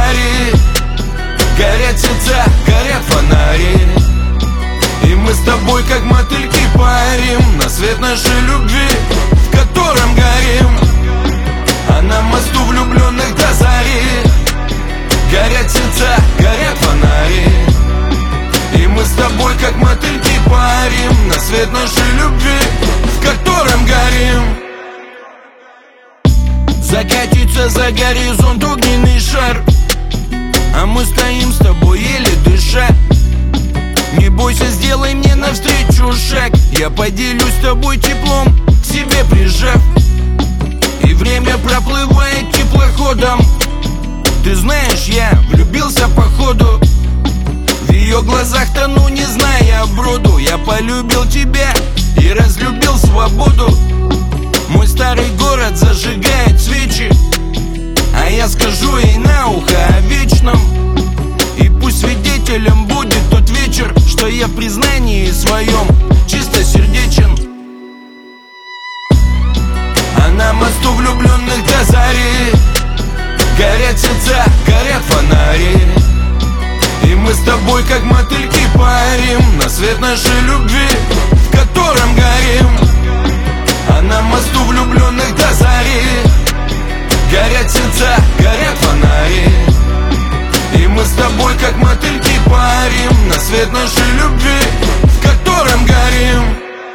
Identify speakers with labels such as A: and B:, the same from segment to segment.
A: зари. Горят сердца, горят фонари, и мы с тобой как мотыльки парим на свет нашей любви, в котором горим. А на мосту влюбленных до зари горят сердца, горят фонари, и мы с тобой как мотыльки парим на свет нашей любви, в котором горим. Закатится за горизонт огненный шар, а мы стоим с тобой еле дыша. Не бойся, сделай мне навстречу шаг, я поделюсь с тобой теплом, к себе прижав. И время проплывает теплоходом. Ты знаешь, я влюбился походу, в ее глазах тону, не зная броду. Я полюбил тебя и разлюбил свободу. Мой старый город зажигает свечи, а я скажу ей на ухо о вечном. И пусть свидетелем будет тот вечер, что я в признании своем чистосердечен. А на мосту влюбленных до зари горят сердца, горят фонари, и мы с тобой как мотыльки парим на свет нашей любви, в котором горим. А на мосту влюбленных до зари горят сердца, горят фонари, и мы с тобой как мотыльки парим на свет нашей любви, в котором горим.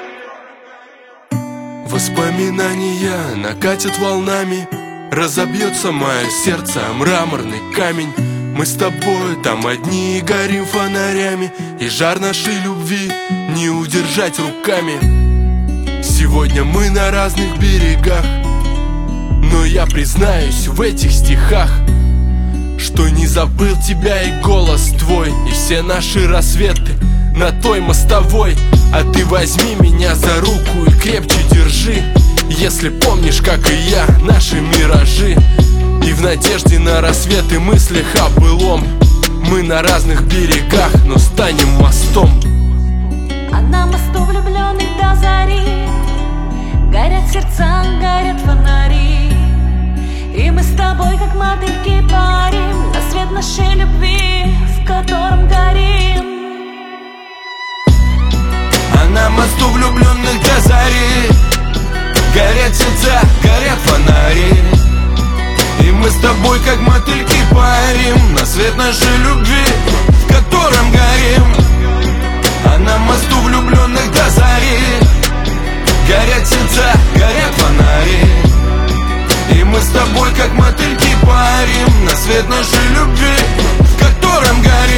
B: Воспоминания накатят волнами, разобьется мое сердце о мраморный камень. Мы с тобой там одни горим фонарями, и жар нашей любви не удержать руками. Сегодня мы на разных берегах, но я признаюсь в этих стихах, что не забыл тебя и голос твой, и все наши рассветы на той мостовой. А ты возьми меня за руку и крепче держи, если помнишь, как и я, наши миражи. И в надежде на рассвет и мыслях о былом мы на разных берегах, но станем мостом.
C: А на мосту влюбленных до зари горят сердца, горят фонари, и мы с тобой как мотыльки парим на свет нашей любви, в котором горим.
A: А на мосту влюбленных до зари горят сердца, горят фонари, и мы с тобой как мотыльки парим на свет нашей любви, в котором горим. А на мосту влюбленных до зари горят сердца, горят фонари, и мы с тобой как мотыльки парим на свет нашей любви, в котором горим.